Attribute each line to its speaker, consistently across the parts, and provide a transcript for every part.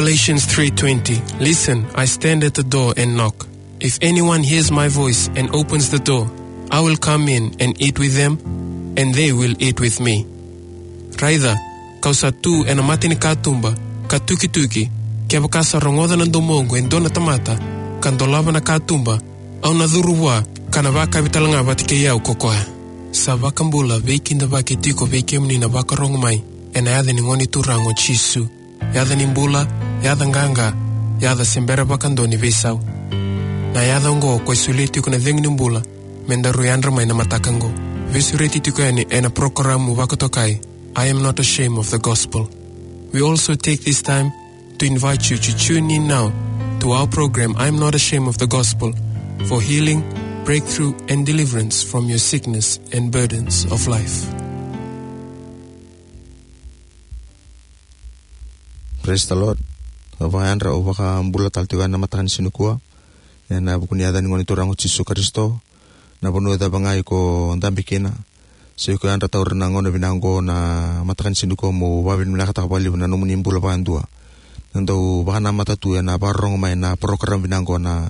Speaker 1: Revelations 3:20. Listen, I stand at the door and knock. If anyone hears my voice and opens the door, I will come in and eat with them, and they will eat with me. Raida, kausa tu ena matini katumba, katuki-tuki, kia bakasa rongoda na domongo en dona tamata, kandolava na katumba, au na dhuruwa, kana baka vitalanga batike yau kokoa. Sa bakambula, veikinda baki tiko veikemni na baka rongomai, ena yada ni ngoni turango chisu, yada ni mbula, yada nganga, yada sembera bakandoni veisau. Na yada ngo kwa isuleti kuna dhengni mbula, mendaru yandra mai na matakango. Visureti tiko ena prokoramu wakotokai. I am not ashamed of the gospel. We also take this time to invite you to tune in now to our program, I am not ashamed of the gospel, for healing, breakthrough, and deliverance from your sickness and burdens of life.
Speaker 2: Praise the Lord. Vayandra ubaka mbula taltiga na matakan sinukua. Na bukuniada ni ngoni turango Yesu Kristo. Na bunu da bangai ko ndambikina. So ko andra tawr na ngono binango na matakan sinuko mo babin nakata bali na numuni mbula bandua. Nando baka na matatu na barong mai na program binango na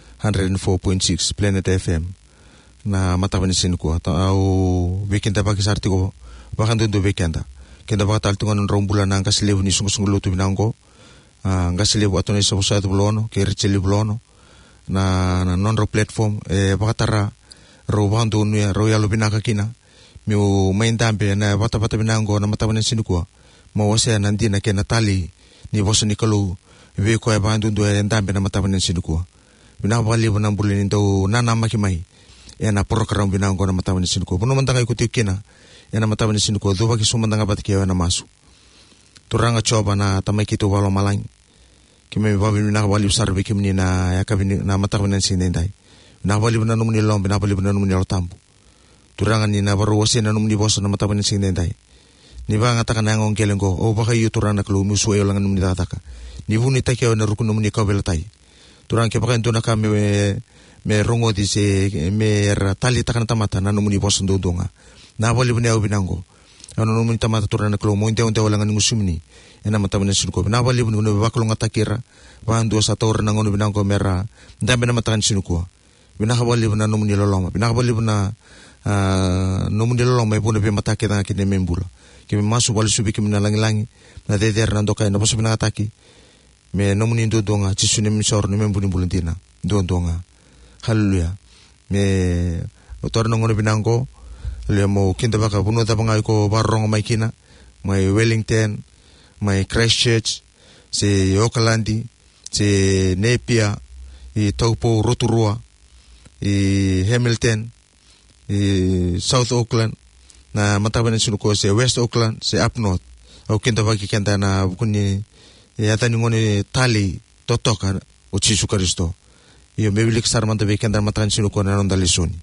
Speaker 2: 104.6 Planet FM. Na matakan sinuko au weekend baki sartiko baka ndo weekend. Kenda baka taltunga ng rombula na kaslebu ni sungusungulo tu binango. Ngaslebu ato na isa sa bulono, kay Richeli bulono na non-ro platform baka tara ro bando nuya ro yalo binaka kina. Miu main dambe na bata-bata binango na mataban ng sinukua. Mawasaya nandi na kaya Natali ni boso ni Kalu. Iwi ko ay bandun doon dambe na mataban ng sinukua. Binabalibo ng bulinin daw nanamakimay. Yan na program binango na mataban ng sinukua. Puno man tangay kuti kina. Yan na mataban ng sinukua. Doon baki sumandang abati kaya na masu. Turanga choba na tamay kito walo malang. Kimi babin binakabalibo sarbi kimi na yakabin na mataban ng sininday. Binakabalibo na numuni long, binakabalibo na numuni tambo. Turangan ni na baru wasi na numni boso na mataban ng sinenday. Ni ba nga taka na ngong keleng ko, o baka yu turang na kalu, musuwayo lang numni tataka. Ni bu ni takyaw na rukun numni kabelatay. Turang kaya baka ito na kami me rongo di se, me tali taka na tamata na numni boso ndodonga. Nabali bani au binango. Ano numni tamata turang na kalu, mo inte walang ng musumni. Yan na mataban ng sinuko. Nabali bani bakulong atakira, bahan sa tawar na ngono binango mera, dami na matakan sinuko. Binakabali bani na numni loloma. Binakabali bani na nomuni lolong mai puna pe matake tanga kine membula kimi masu bali subi kimi na langi na deder na dokai na boso bina ataki me nomuni ndodonga chisune misor ne membuni bulentina ndodonga haleluya me otor no ngono binango le mo kinda baka bunu ta bangai ko barong mai kina mai Wellington mai Christchurch se Auckland se Napier i Taupo Rotorua i Hamilton South Auckland na mataban ng sinuko sa West Auckland sa Up North o kinta baki kenta na kuni yata ni ngoni tali totoka o Yesu Kristo iyo mebilik sarmanta be kenta mataban sinuko na nondalisoni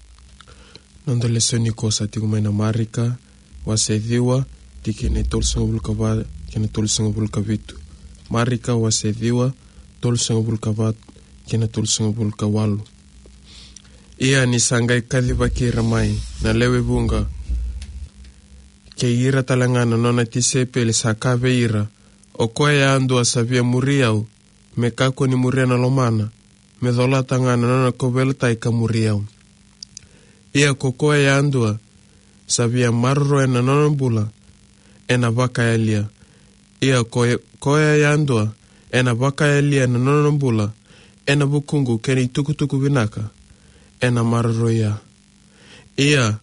Speaker 1: ko sa tigumay na marika wasedhiwa tikine tolsong bulkavat kine tolsong bulkavitu marika wasedhiwa tolsong bulkavat kine tolsong bulkawalu. Ia ni sangai kadhiba kira mai na lewe bunga ke ira talangana nona tisepele sakave ira o koe ya andu asavia muriau me kako ni muria na lomana me dhola tangana nona kobelta ika muriau ia ko koe ya andu savia marro ena nona mbula ena baka elia ia koe ya andu ena baka elia na nona mbula ena bukungu keni tukutuku binaka ena marroia. Ia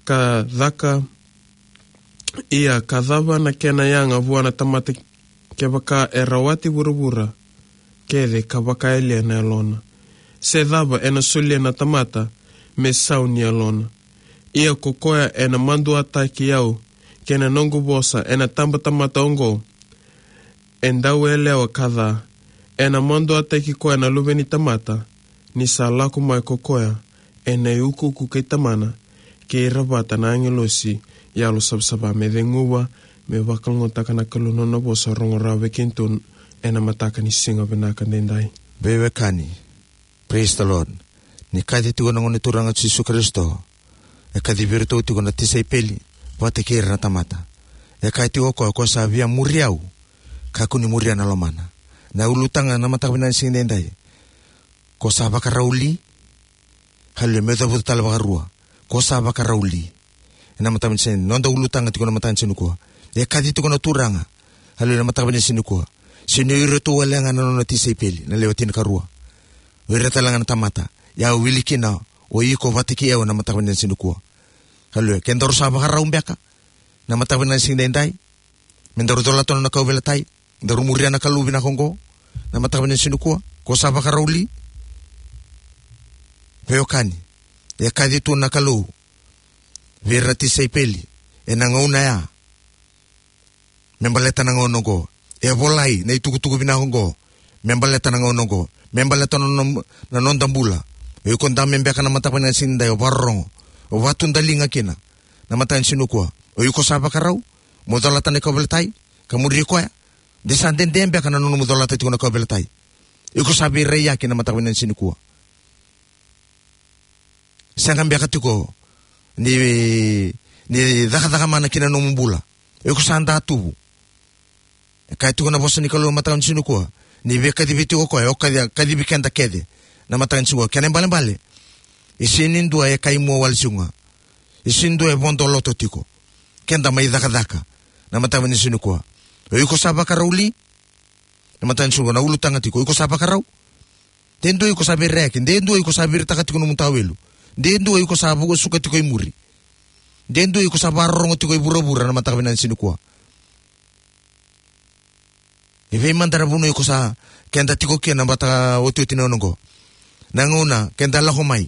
Speaker 1: kadhava na kena yanga vuana tamate kebaka erawati burubura kede kabaka elia na alona. Se dhava ena sulia na tamata me sauni alona. Ia kokoya ena mandu ataki yau kena nongu bosa ena tamba tamata ongo. Endau elewa kadha ena mandu ataki koya na luveni tamata ni salaku mai kokoya ena yukuku kay tamana kay rabata na angelosi yalo sabsaba me denguwa me bakal ngotaka na kaluno na bosa rongorawe kintun ena mataka ni singa benaka nendai.
Speaker 2: Bewe kani, praise the Lord. Ni kati tigo na ngoni turanga Yesu Kristo. E kati virto tigo na tisay peli wate kira na tamata. E kati tigo ko sa via muriau kakuni muria na lomana. Na ulutanga na matakabina sinendai. Ko sabaka rauli. Hale meta buta talbagarua. Ko sabaka rauli. Na matakabina sin nonda ulutanga tiko na matan sinuko. E kadi tiko na turanga. Hale na matakabina sinuko. Sino ireto walanga na nona tisepeli na lewatin karua. Wireta langa na tamata. Ya wilikina o iko vatiki ya na matakabina sinuko. Hale kendor sabaka raumbiaka. Na matakabina sinendai. Mendaru tolaton na kaubelatai. Daru muria na kalubi na kongo. Na matakabina sinukua. Ko sabaka rauli. Peokani. E kadi tu na kalu. Vera tisepeli. E nangauna ya. Membaleta nangaunongo. E volai na itukutuku bina kongo. Membaleta nangaunongo. Membaleta na nondambula. E konda membeka na matakabina sinendai o barrongo. O vatundalinga kina. Na matakabina sinukua. O yuko sabaka rau. Modolata na kaubelatai. Kamuri koya. Desa dendembe kana nono modolata tiko na kaubelatai. Iko sabi reya kina matakabina sinukua. Sanga mbeka tiko ni daka mana kina nomo bula. Iko sanda atubu. Kai tiko na bosa ni kalu matakabina sinukua. Ni beka dibiti ko koya. O kadi bikenda kede. Na matakabina sinukua. Kene bale. Isinin dua e kai mo wal sunga. Isin dua e bondoloto tiko. Kenda mai daka. Na matakabina sinukua. Iko sabaka rauli. Na matakabina sinukua. Na ulutanga tiko. Iko sabaka rau. Dendo iko sabi rekin. Dendo iko sabi ritaka tiko numutawelu. Dendo iko sabi suka tiko imuri. Dendo iko sabi arrongo tiko ibura-bura na matakabina sinukua. Ife mandara buno iko sa kenda tiko kia na bata oti nonongo. Nanguna kenda lako mai.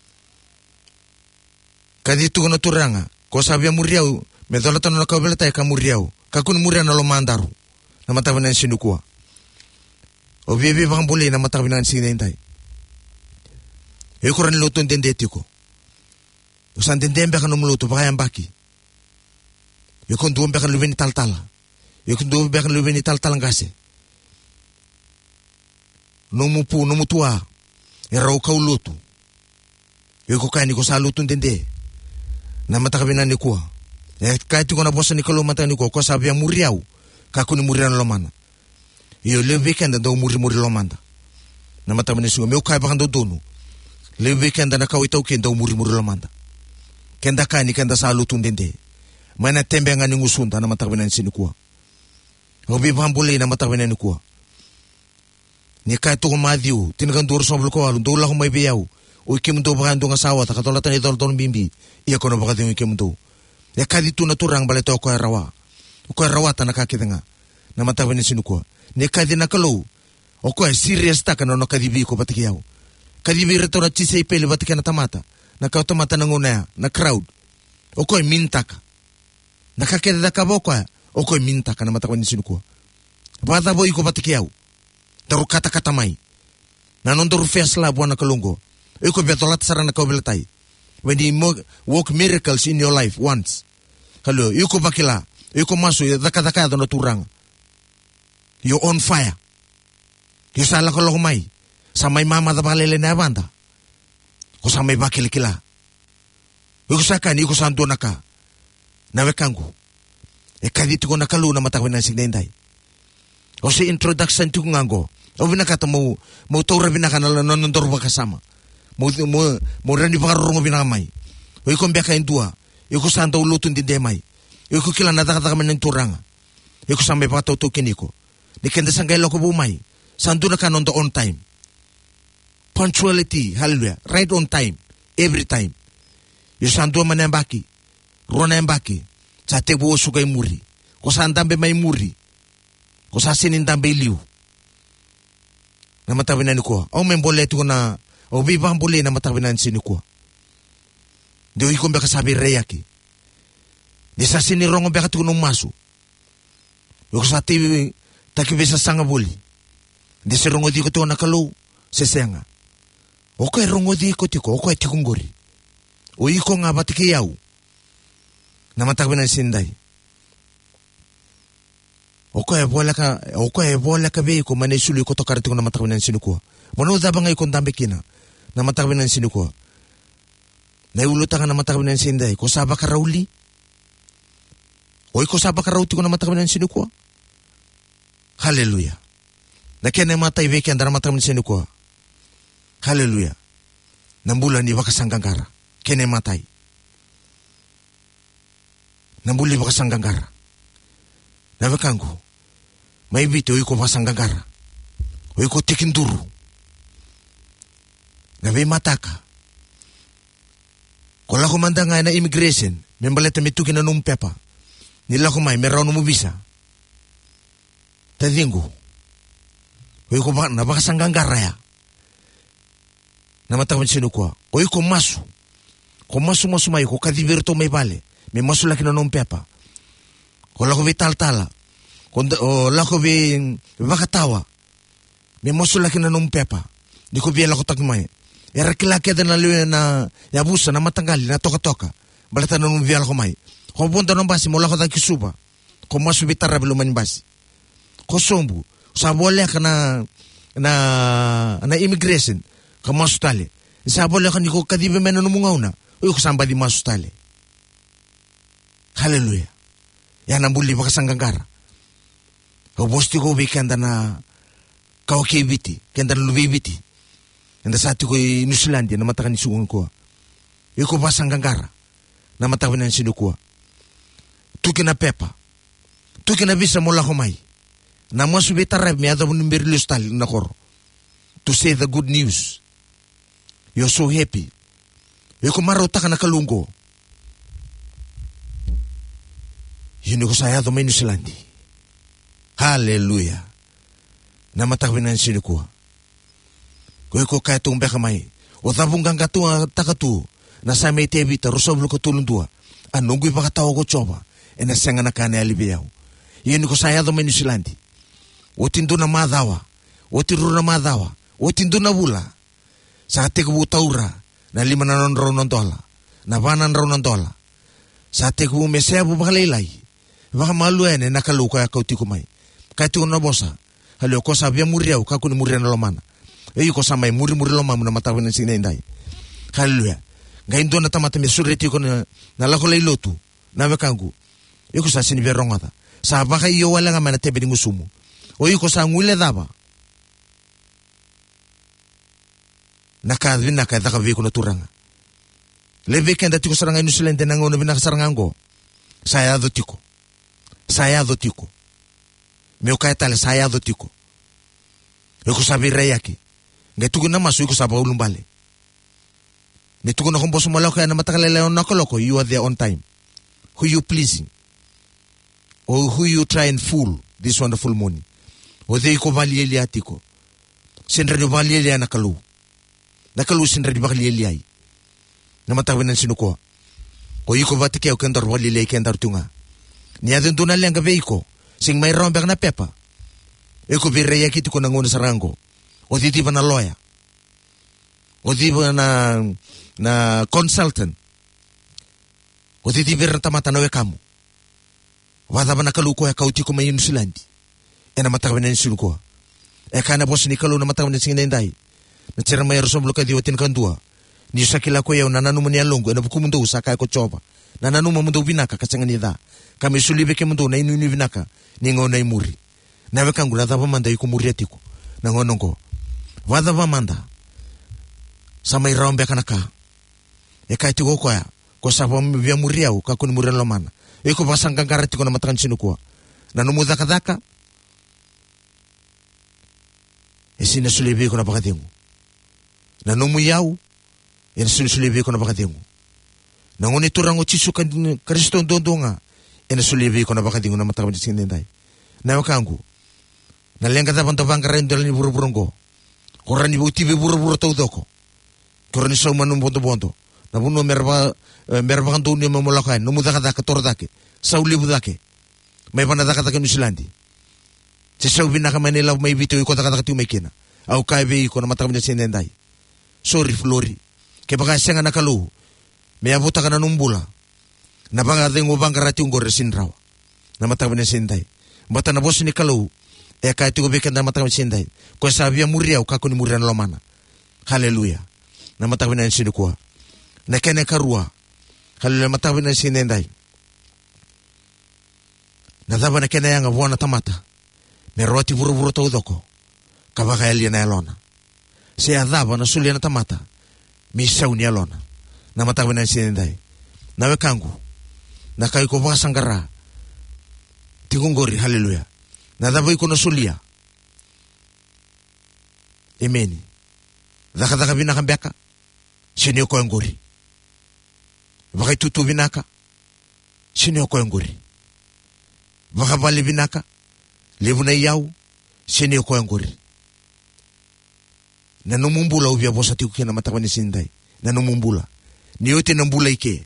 Speaker 2: Kadi tiko na turanga. Ko sabi amuriau. Medolatan na kaubelatai ka muriau. Kakun muria na lo mandaru. Na matakabina sinukua. O bebe bakambuli na matakabina sinendai. Eko ran luto ndende tiko. Usan dendembe ka numuluto baka yambaki. Eko nduombe ka lubeni taltala. Eko nduombe ka lubeni taltala ngase. Numutua. Erau kau luto. Eko kaini ko sa luto ndende. Na matakabina nikua. Kai tiko na bosa ni kalu matakabina nikua. Ko sabi ya muriau. Kakuni muria na lomana. Iyo le weekend ndo muri lomanda. Na matakabina sinukua. Meu kai bakando donu. Le weekend na kawitau kenda muri lomanda. Kenda kani kenda sa luto ndende. Mana tembe ngani ngusunda na matakabina sinukua. Obi bambule na matakabina nikua. Ni kai toko madhiu. Tinakan duru sombluko alu. Ndo lako mai beyau. O ikimundo baka ndo nga sawa. Takatolatan idol bimbi. Iya kono baka tingo ikimundo. Ya kadi tu na turang balito ko rawa. Ko rawa ta nakakitenga. Na matakabina sinukua. Ni kadi na kalau. O ko serious ta kana no kadibi ko batikiyao. Kadibi reto na chisei pele batikana tamata. Na kautamata na nguna na crowd. O ko mintaka. Nakakeda kaboko. O ko mintaka na matakabina sinukua. Bata boy ko batikiyao. Daru kata mai. Na nondoru face lab wana kalungo. O ko betolat sarana kaubelatai. When you work miracles in your life once. Kalau yuko bakila, yuko masu daka na turang. You're on fire. You sala ko mai. Samay mama da balele na banda. Ko samay bakilikila. Yuko sakan yuko santo naka. Nawekangu. E kadito ko nakalu na matakabina sinendai. O si introduction tiko ngango. O binakata mo taura binakana nonondor bakasama. Mo rani bakarungo binakamay. O yuko mbiyaka indua. Yuko santo ulutun din demay. Yuko kila nadakataka man ng turanga. Yuko samay pakatauto kiniko. Ni kenda sanggay loko bumay. Santo na kanon on time. Punctuality, hallelujah. Right on time. Every time. Yung santo man yung baki. Rona yung baki. Sa tebo sugay muri. Ko saan dambe may muri. Ko sa sinin dambe iliw. Na matabina ni ko. O may boleto ko na. O bibang bole na matabina ni siniko. Di ko mbaka sabi reyaki. Di sa sinirong mbaka tiko nung maso. Yung sa tibi takibisa sanga boli. Di sa rongo di ko tiko nakalo. Sesenga. O kay rongo di ko tiko. O kay tikungori. O iko nga batikiyaw. Na matabina ni sinday. O kaya bola ka be ko manisuli ko to karito na matakabina ni sinukua. Mono da bangay ko dambe kina na matakabina ni sinukua. Na uluta ka na matakabina ni sinday ko saba ka rauli. O ko saba ka rauti ko na matakabina ni sinukua. Hallelujah. Na kene matai veke andara matamin sini kwa. Haleluya. Nambula ni wakasangangara. Kene matai. Nambuli wakasangangara. Na vekangu. Maibite oiko wakasangangara. Oiko tikinduru. Na ve mataka. Kola ko mandanga na immigration. Membaleta mituki na numpepa. Nila ko may meron mo visa. Tadingo. Oiko na wakasangangara ya. Na matamin sino kwa. Oiko masu. Ko masu may ko kadivirto may bale. May masu laki na numpepa. Kola ko vital-tala. O lako vi vakatawa. May masu laki na numpepa. Di ko biya lako tagmay. Era kilaki na liwe na yabusa na matanggali na toka-toka. Balata na nung viya lako may. Ko punta ng basi mo lako da kisuba. Ko masu vitara biluman basi. Ko sombu. Sabole ka na immigration. Ka masu tali. Sabole ka ni ko kadibe mena numungaw na. Uy ko samba di masu tali. Haleluya. Yan ang buli makasangganggara. O bosti ko kanda na kawakibiti. Kanda na lubibiti. Kanda sa ati ko New Zealandia na matakan isuungan ko. Iko pa sangganggara. Na matakan na sinukua. Tuki na pepa. Tuki na visa mula kumay. Na masubita rep mi ada munimberlius tali na koro. To say the good news. You're so happy. Iko marauta ka na kalunggo. Yun ko saya do may New Zealandia. Hallelujah. Na matakawin na sinukua. Kung ko kaya itong bekamay. O tabong gangatu takatu. Na sa may tebita. Rosoblo ko tulundua. Anong pa katawa ko choba. E nasenga na kane alibiyaw. Yun ko saya do may New Zealandia. O tindu na madawa. O tiru na madawa. O tindu na bula. Sa ate ko butaura. Na $5 na dola. Na $1 na dola. Sa ate ko mesea bubakalaylay. Baka maluene nakaluka ya kauti kumay. Kahit ko na bosa. Halo ko sabi muriaw kako ni muria na lomana. Eyo ko samay muri lomana na matawin ng sinenday. Hallelujah. Ngayon doon na tamata may sureti ko na nalakulay lotu. Na mekangu. Eyo ko sa siniberong ata. Sa baka iyo wala nga manatebe ni musumo. O eyo ko sa ngule daba. Nakadwin na kaya takabi ko na turanga. Lebe kenda tiko sarangay nusilente na ngono binakasarangango. Sayado tiko. Sayado tiko. Meu kaya tala sayado tiko. Eko sabi reyaki. Nga tuko na masu eko sabi ulumbale. Nga tuko na kumboso malaw kaya na matakalalayon na koloko. You are there on time. Who you pleasing? Or who you try and fool this wonderful morning? O de iko valiyeli atiko. Sinra nyo valiyeli nakalu. Nakalu sinra nyo valiyeli ay. Na matawin ng sinuko. O iko vatike o kendor valiyeli kendor tunga. Niya din doon na lang gabi ko. Sing may rombak na pepa. Eko biraya kiti ko nanguna sa rango. O di ba na lawyer. O di ba na consultant. O di ba na tamata na wekamu. Wada ba nakaluko ya kauti ko may New Zealand. E na matakawin na yung ko. E ka na boss ni kalu na matakawin na singenday. Na tira may rosoblo ka diwatin kandua. Ni sa kila ko yaw na nanuman niya longo. E na bukumundu sa kaya ko choba. Na nanuman mundo binaka kasangan nida. Kami sulibe ke mundo na inu binaka. Ningo na imuri. Nawe kangu na dhaba manda yuko muri atiko. Nangono ko. Wada ba manda. Sa may raombe kanaka. E kaya tiko ko ya. Ko sa pa vya muri au kakuni muri lomana. E ko pasang kangkara tiko na matakan sinukua. Nanumuda kadaka. E sinasulibe ko na pakatingo. Nanumuyaw. E sinasulibe ko na pakatingo. Nangon ito rango chisu Kristo ndondo nga. E nasulibe ko na pakatingo na matakan sinenday. Nawe kangu. Nalenga tapang tapang karen dalan ni buru-burungko. Koran ni butibi buru-buru tau doko. Koran ni sa umanong bondo-bondo. Napuno merba kan tuon niya mamulakain. Numudaka-daka, torodake. Saulibudake. May panadaka-daka New Zealand. Sa saubin na ka Manila, may bito yung kota-kata may kina. Au kaibe ko na matamid na sinenday. Sorry, Flori. Kaya baka siya nga nakalu. May abuta ka na numbula. Napangating ubang karati yung goresin raw. Na matamid na sinenday. Bata na boss ni kalau. E kaya tigo bikin na matamid sinenday. Kaya sabi ang muriaw, kako ni muriaw na lomana. Hallelujah. Na matamid na sinukua. Na kene karua. Hallelujah, matamid na sinenday. Nadaba na kene yang abuan na tamata. Merwati buru-buru tau doko. kabaka elia na elona se adhaba na sulia na tamata misau ni elona na matawe na sinendai na wekangu na kai ko baka sangara tigungori haleluya na dabo iko na sulia imeni daka binaka mbeka sini ko ngori baka tutu binaka sini ko ngori baka bali binaka lebu na yau sini ko ngori na numumbula ubia bosa tiku kena matakani sindai na numumbula ni yote nambula ike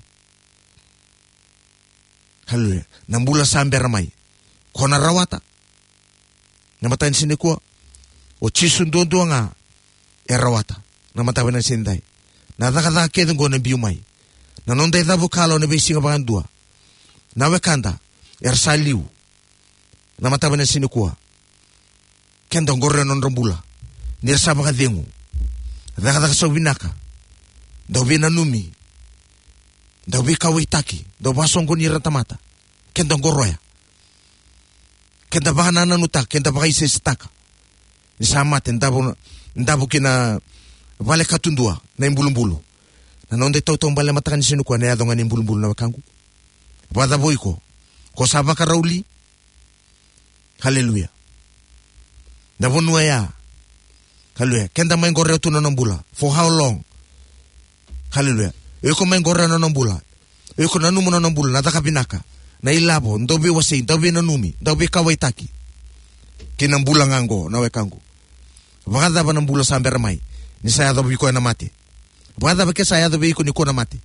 Speaker 2: haleluya nambula sambe ramai kona rawata na matani sini kuwa o chisu ndondo nga rawata na matakani sindai na daka kedungo na biumai na nonda idhabu kalo na besi ngabandua na wekanda saliu na matakani sini kuwa kenda ngorre nonrambula nir sabaka dengu daka so binaka dobi na numi dobi kawitaki doba songo ni ratamata kenda ngoroya kenda bahana nanuta kenda baka isestaka ni samate ndabu kina vale katundua na imbulumbulu na nonde toto mbale matakani sinu kwa na yadonga ni imbulumbulu na wakangu wada boiko ko sabaka rauli haleluya ndabonwa ya haleluya kenda mengore tu nonambula for how long haleluya eko mengore nonambula eko nanumu nonambula nataka binaka na ilabo ndobi wasi ndobi nanumi ndobi kawaitaki kinambula ngango na wekangu wakada banambula sambera mai ni saya dobi iko na mate wakada bake saya dobi iko niko na mate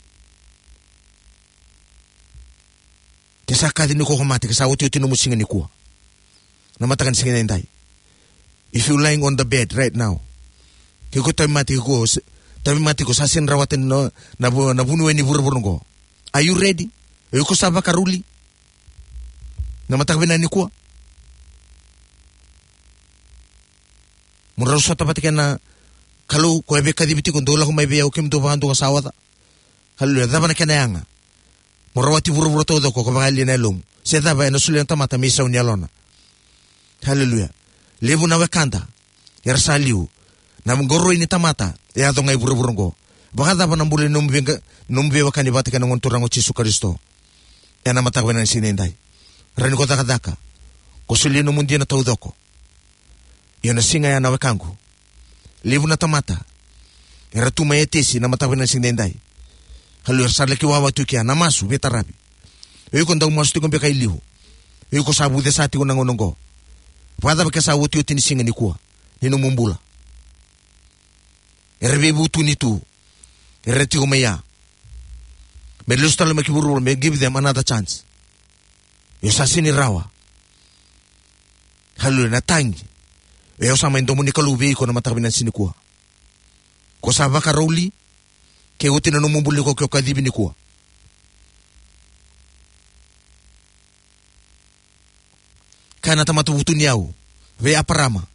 Speaker 2: kesa kadi niko ko mate kesa uti no musinga nikuwa na matakan singa ndai. If you're lying on the bed right now, kiko tabi mati ko sasin rawatin no nabunuwe ni burburungo. Are you ready? Yuko saba karuli na matakbina ni kuwa murarusa tapati na kalau ko ebe kadibiti ko dola ko may biya ukim do bando ka sawata halu da bana kana yanga murawati burburo todo ko bagali na lum se da ba na sulen tamata misa unyalona haleluya lebu na wekanda yarsaliu na mgoro ini tamata ya do ngai burburungo bakada bana mbule numbe wakani batika na ngonturango Yesu Kristo yana matakbina ni sinendai rani ko daka ko sulino mundi na taudoko yana singa yana wekangu lebu na tamata era tuma etesi na matakbina sinendai halu sale ki wawa tukia na masu betarabi yuko ndau masu tikombe kai lihu yuko sabu de sati ko nangonongo pada baka sabu tu tini singa ni kuwa nino mumbula erbe butu ni tu ereti ko meya me lustalo me kiburu me give them another chance yosasini rawa halu na tangi yo sama ndomu ni kalubi ko na matakbina sinikuwa ko sabaka roli ke utina no mumbuli ko kyo kadibi ni kuwa kana tamatu butuni yao ve aparama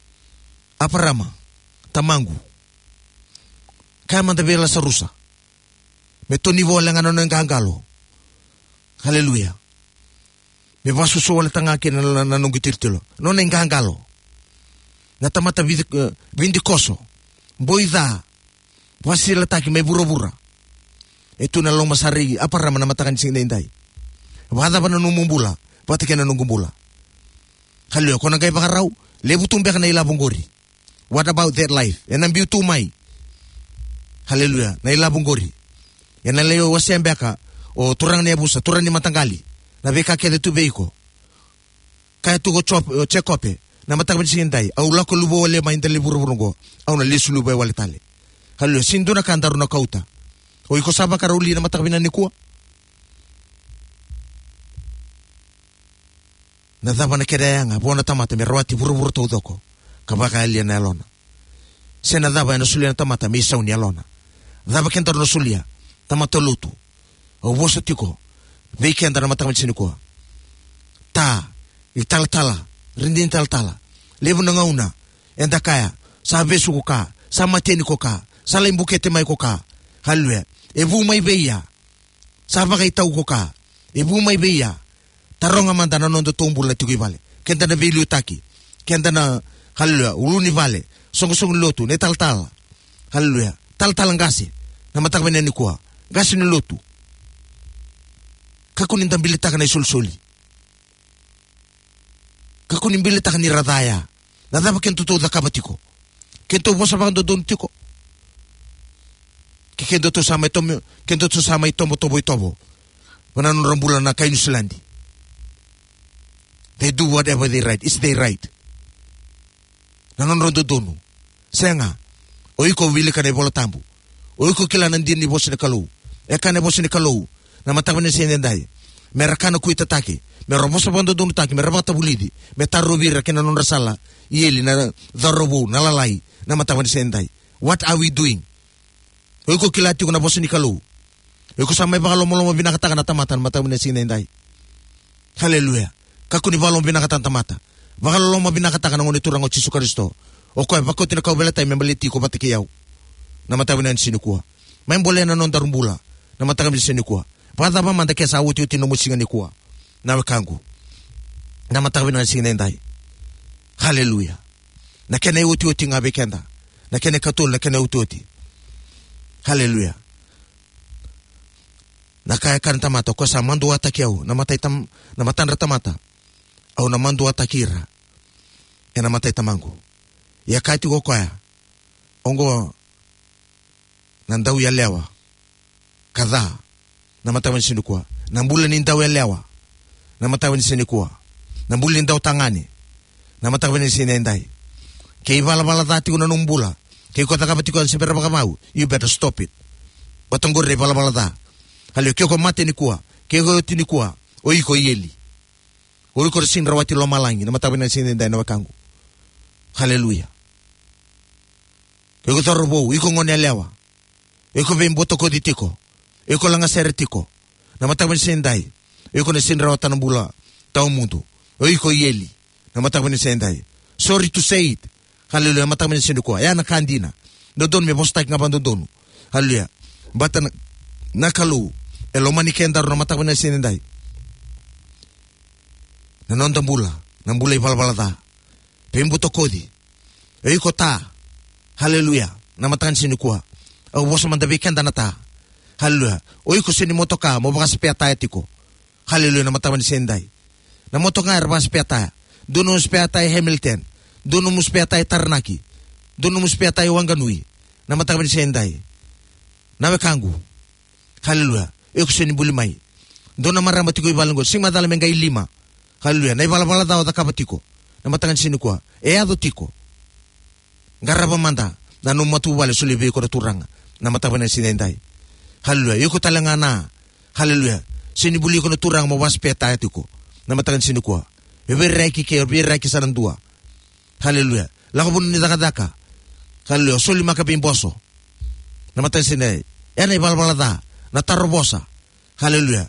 Speaker 2: tamangu kama ndabela sarusa metoni vola ngano ngangalo haleluya me vasu so wala tanga ke na nongitirtilo no ngangalo na tamata vindi koso boida wasila taki me burubura itu na long masari aparama na matakan sing ndai wada bana numumbula patikena nungumbula haleluya kona kay bakarau lebu tumbe kana ilabungori. What about that life? Yan ang biutu may. Hallelujah. Na ilabungori. Yan ang layo wasembeka o turang ni abusa, turang ni matanggali. Na beka kede tu beiko. Kaya tu ko chekope na matanggali singintay. Au lako lubo wale maintali burubungo. Au na lisu lubo wale tali. Hallelujah. Sindo na kandaru na kauta. O iko saba karuli na matanggali na nikuwa. Nadhaba na kedayanga buona tamata merwati buruburu taudoko kabaka alia na alona se nadhaba na sulia na tamata misa uni alona dhaba kenda na sulia tamata lutu o boso tiko weekend na matang siniko ta italtala rindin taltala lebu na ngauna enda kaya sa besu ko ka sa mateni ko ka sa limbukete mai ko ka halwe ebu mai beya sa bagay tau ko ka ebu mai beya taronga manda na nondo tumbula tiko ibale kenda na velu taki kenda na Hallelujah. Uluni vale. Songo lotu. Ne tal. Hallelujah. Tal ngasi. Na matakabene ni kuwa. Ngasi ni lotu. Kakunin tambilitaka na isulsuli. Kakunin bilitaka ni radaya. Nadapa kento to da kabatiko. Kento bosa bando don tiko. Kendo to sama itomo. Wananu rambula na kainu silandi. They do whatever they right. It's their right. Nanon rondo donu. Senga. Oiko wili kane bola tambu. Oiko kila nandini ni bosi ni kalou. Eka ne bosi ni kalou. Na matabane siendai. Merakana kuita taki. Merobosa bando donu taki. Merabata bulidi. Metarubira kena non rasala. Yeli na dharobu. Nalalai. Na matabane siendai. What are we doing? Oiko kila tiku na bosi ni kalou. Oiko samay baka lomo binakataka na tamatan. Matabane siendai. Hallelujah. Kakuni balong binakatan tamata. Baka lomo binakataka na ngoniturang o Jesu Kristo. Okoy bakot na kaubelata membeliti ko patikiyaw. Na matabane sinukua. May boleh na non darumbula. Na matabane sinukua. Pada ba manda kesa uti no musinga ni kuwa. Na wakangu. Na matabane sinendai. Hallelujah. Na kene uti nga bekenda. Na kene katul na kene uti. Hallelujah. Na kaya kan tamata ko sa mandu atakiyaw. Na matandra tamata. Au na mandu atakira. E na matay tamango. Ya kati ko kaya. Ongo nandaw ya lewa. Kadha. Na matawan sinukua. Nambula ni ndaw ya lewa. Na matawan sinukua. Nambula ni ndaw tangani. Na matawan ni sinenday. Kaya bala dati ko na numbula. Kaya ko takabati ko ang sipera baka mau. You better stop it. Batanggor re bala da. Halio kaya ko mate ni kuwa. Kaya ko yoti ni kuwa. Oy ko yeli. Oy ko sin rawati lo malangi. Na matawan ni sinenday na wakangu. Hallelujah. Iko tarubo, iko ngone lewa. Iko bimboto ko ditiko. Iko langa seretiko. Na matakban sendai. Iko na sinrawa tanambula tao mundo. Iko yeli. Na matakban sendai. Sorry to say it. Hallelujah. Matakban sendiko. Ya na kandina. Dodon me bostak nga bandodonu. Hallelujah. Bata nakalu. Elomani kendaro na matakban sendai. Na nondambula. Nambula ibalbalada. Bimboto kodi. Iko ta. Hallelujah. Namatan sinukua. Au bosa mandabikan danata. Hallelujah. Oiko sinimotoka mo baka spiataya tiko. Hallelujah. Namatan sendai. Namotoka erba spiataya. Dono spiataya Hamilton. Dono mo spiataya Taranaki. Dono mo spiataya Wanganui. Namatan sendai. Nawekangu. Hallelujah. Oiko sinibulimai. Dono maramatiko ibalango. Sing madala mengai 5. Hallelujah. Na ibalabala daw da kabatiko. Namatan sinukua. Eado tiko. Garaba manda na numatu wale sulibi ko turanga na matabane sinendai. Hallelujah. Yuko talanga na. Hallelujah. Sinibuli ko turang mo waspeta etiko na matagan sinukwa. Beberai ki sarandua. Hallelujah. Lakabun ni dakadaka. Hallelujah. Suli makabimboso. Na matagan sinendai. Yana ibalbalada na tarobosa. Hallelujah.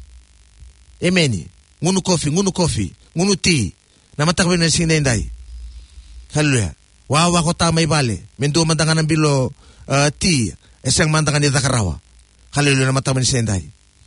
Speaker 2: Emeni. Ngunu kofi. Ngunu tea. Na matabane sinendai. Hallelujah. Wawa ko tamay bale. Mendo mandangan ng bilo ti. Esang mandangan ni Dakarawa. Hallelujah na mataman ni Senday.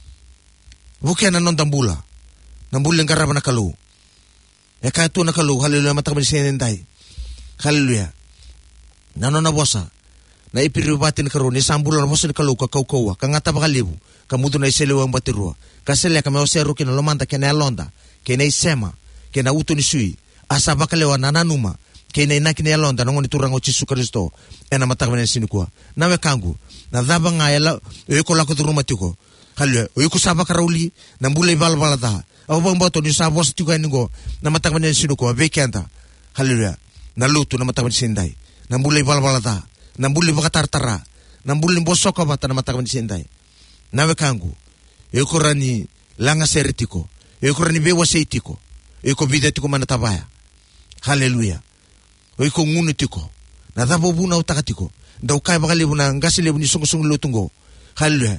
Speaker 2: Bukya na non dambula. Nambuling karaba na kalu. E kato na kalu. Hallelujah na mataman ni Senday. Hallelujah. Nanon na bosa. Na ipiribatin karu. Ni sambula na bosa ni kalu. Kakaukawa. Kangata bakalibu. Kamudo na iseliwa ang batirua. Kaselya kami osero kina lomanda kina alonda. Kina isema. Kina uto ni sui. Asa bakalewa nananuma. Kena inakini ya londa nangoni turang o Jesu Kristo ena matakwen sinukua nawe kangu na dhaba ngayala yuko lako turuma tiko halwe yuko saba karauli na mbule balbalada au bamboto ni sabo tiko ningo na matakwen sinukua bekenda haleluya na lutu na matakwen sindai na mbule balbalada na mbule bakatartara na mbule bosoko bata na matakwen sindai nawe kangu yuko rani langa seritiko yuko rani bewa seitiko yuko bidetiko manatabaya haleluya. Oiko ngunu tiko. Na dhabo buna utakatiko. Ndau kai bakalibu na ngasi lebu ni sungu lutungo. Hallelujah.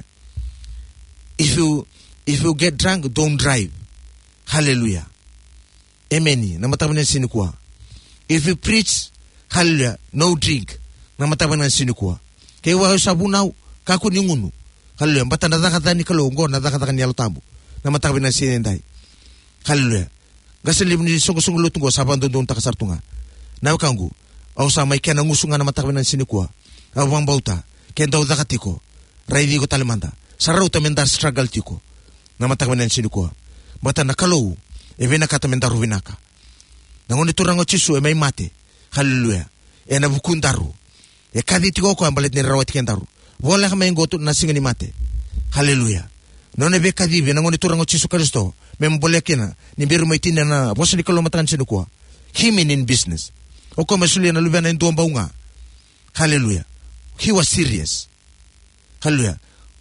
Speaker 2: If you get drunk, don't drive. Hallelujah. Amen. Na matabana sinukua. If you preach, hallelujah, no drink. Na matabana sinukua. Kaya wa sabunau kaku ni ngunu. Hallelujah. Mbata nadhakata ni kalongo nadhakata ni alutambu. Na matabana sinendai. Hallelujah. Ngasi lebu ni sungu lutungo sabandon takasartunga. Na kangu au sa mai kena ngusunga na matakawin sini kuwa au bang bauta kenda uda katiko raidi ko talimanda sarau ta mendar struggle tiko na matakawin sini kuwa bata nakalo evena kata mendar ruvinaka nangoni turango chisu e mai mate haleluya e na bukundaru e kadi tiko ko ambalet ni rawat kendaru wala kama ngotu na singani mate haleluya none be kadi be nangoni turango chisu Kristo membole kena ni biru maitina na bosa ni kalo matan sini kuwa him in business oko masuli na lubena ndo mbaunga haleluya he was serious haleluya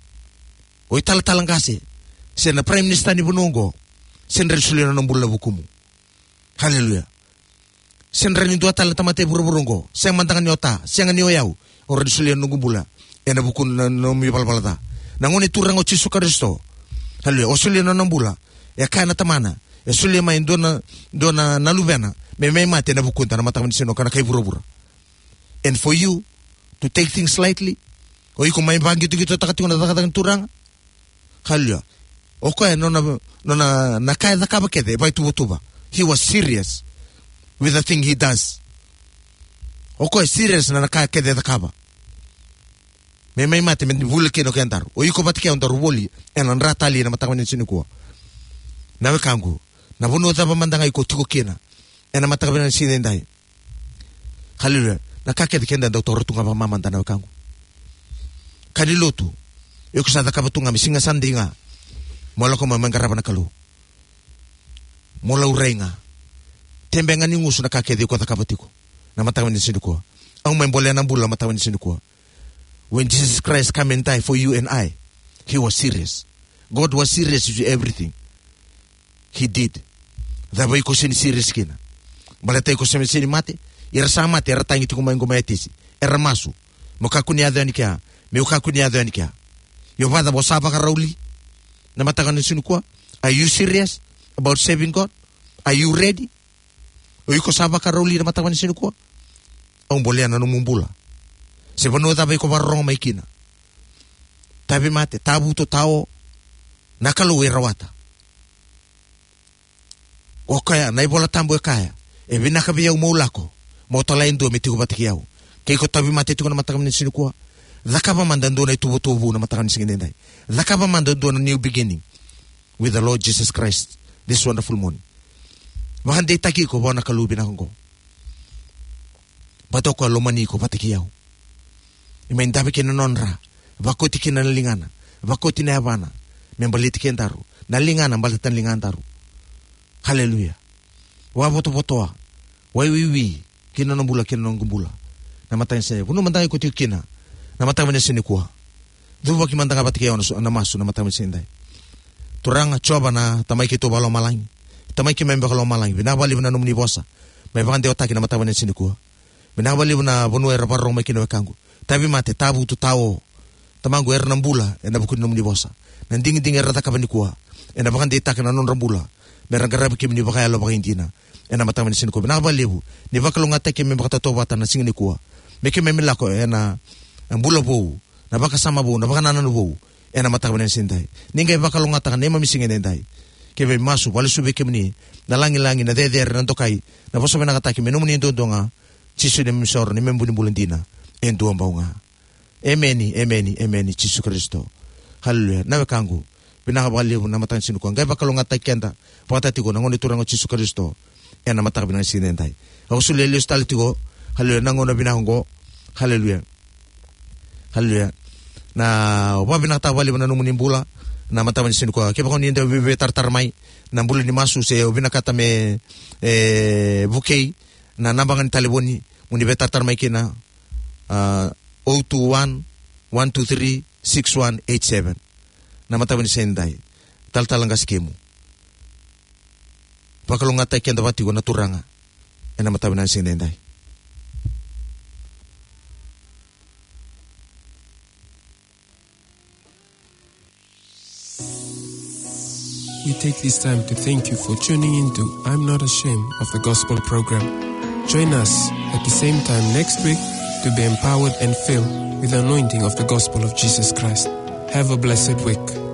Speaker 2: o talangase sena prime minister ni bunongo senre suli na nombula bukumu haleluya senre ni dua tamate burongo seng mantangan yota seng ni oyau ora suli na ngumbula ena bukun no mi balbalada nangoni turango Yesus Kristo haleluya o suli na nombula ya kana tamana e suli mai dona na lubena me mate na bukunta na matakan sino kana kay burobura. And for you to take things lightly, o iko may bangi to takati na takatang turang, haleluya. O kaya no na kaya da kaba kede by tuba. He was serious with the thing he does. O kaya serious na kaya kede da kaba. Me mate me vulke no kentaro. O iko batike on daruboli en an ratali na matakan sino ko. Na kangu na buno da mandanga iko tiko kena. Ena matakabina sini ndai. Haleluya. Na kake dikenda doktor tunga mama ndana kangu. Kanilotu. Yoko sa dakabatunga misinga sandinga. Mola ko mamangaraba na kalu. Mola urenga. Tembenga ni ngusu na kake di ko dakabatiko. Na matakabina sini ko. Ang membole na bula matakabina sini ko. When Jesus Christ came and died for you and I, he was serious. God was serious with everything he did. Dabai ko sini serious kina. Balatay ko sini mate, ira sa mate, ira tangi tiko maing gumayatisi, ira masu, mukakunyado yan kya, may ukakunyado yan kya. Yung bada mo saba ka rauli, na matakan ng sinukwa, are you serious about saving God? Are you ready? O yuko saba ka rauli na matakan ng sinukwa? Ang bolyan na numumbula. Se pano tabay ko marong may kina. Tabi mate, tabu to tao, nakaluwi rawata. O kaya, naibola tambo kaya. E binakabiyaw mo ulako, mo talayin do mitigo batikiyaw. Kaya ko tabi matitigo na matakam ni sinukwa. Zakaba mandando na itubo-tubo na matakam ni singinday. Zakaba mandando na new beginning with the Lord Jesus Christ this wonderful morning. Bahan day taki ko, bawa nakalubi na ko. Bato ko alumani ko batikiyaw. Imayin dabi kinanonra, bakoti kinanalingana, bakoti na yabana, membaliti kentaro, nalingana, balatan lingantaro. Hallelujah. Wa boto-botoa. Wai kina nambula na matayin siya. Puno mantangay ko tiyo kina. Na matayin niya sinikuha. Duwa ki mantanga batikayaw na maso na matayin siya inday. Turanga choba na tamay kito balo malang. Tamay ki member kalo malang. Binabali na numuni bosa. May bakang deotaki na matayin niya sinikuha. Binabali na bunuwe raparong may kinawakango. Tabi mate tabu tu tao. Tamango nambula. E nabukun numuni bosa. Nanding-ding rata kapanikuha. E nabakang deotaki na nun rambula. Merang garabi kim ni bakaya lo bakintina. Ena matama ni siniko. Binakabalibu. Ni bakalo nga teke may bakatotobatan na singin ni kuha. May kimemila ko. Ena ang bula po. Na baka sama po. Na baka nanan po. Ena matama ni sinday. Ningay bakalo nga taka. Nema misingin enday. Kaya may masu. Wali subi kim ni. Nalangi-langi. Na deder. Nantokay. Na poso may nakataki. Minumuni yung doon nga. Chisu ni misor. Ni membuni bulandina. Endo ang bao nga. Emeni. Chisu Kristo. Hallelujah. Nawe kangu. Pinakabalibu na matang sinukuha. Kaya bakalo nga tayo kenda. Pakatatigo. Nangon iturang o Chisu Kristo. Yan na matakabin ng sinentay. Ako sulelius talitigo. Hallelujah. Nangon na binahong hallelujah. Hallelujah. Na wabi nakatawalibu na numunin bula. Na matakabin ng sinukuha. Kaya bakalo niya bibi tartarmay. Na bula ni masu se. Wabi nakatame bukay. Na nabangan talibon ni. Muni betartarmay kina. 021-123-6187. Na matakabin ng sinentay. Taltalang kaskimu. Pakalo nga tayo kenda batigo na turanga. E na matabi na sinenday.
Speaker 1: We take this time to thank you for tuning into I'm Not Ashamed of the Gospel program. Join us at the same time next week to be empowered and filled with the anointing of the gospel of Jesus Christ. Have a blessed week.